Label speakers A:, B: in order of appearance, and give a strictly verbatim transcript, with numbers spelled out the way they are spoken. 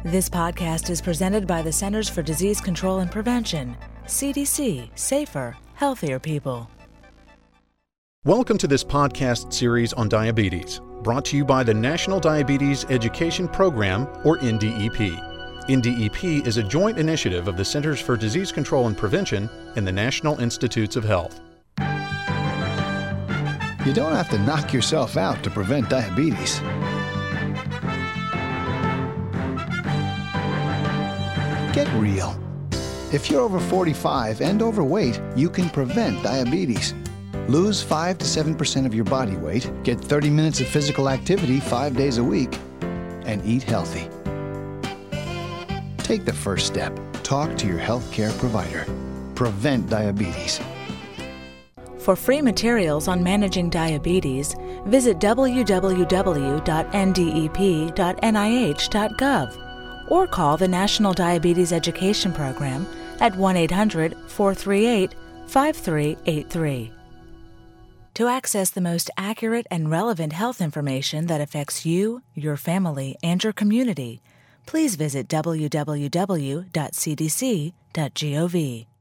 A: This podcast is presented by the Centers for Disease Control and Prevention, C D C, safer, healthier people.
B: Welcome to this podcast series on diabetes, brought to you by the National Diabetes Education Program, or N D E P. N D E P is a joint initiative of the Centers for Disease Control and Prevention and the National Institutes of Health.
C: You don't have to knock yourself out to prevent diabetes. Get real. If you're over forty-five and overweight, you can prevent diabetes. Lose five to seven percent of your body weight, get thirty minutes of physical activity five days a week, and eat healthy. Take the first step. Talk to your healthcare provider. Prevent diabetes.
A: For free materials on managing diabetes, visit w w w dot n d e p dot n i h dot gov or call the National Diabetes Education Program at one eight hundred, four three eight, five three eight three. To access the most accurate and relevant health information that affects you, your family, and your community, please visit w w w dot c d c dot gov.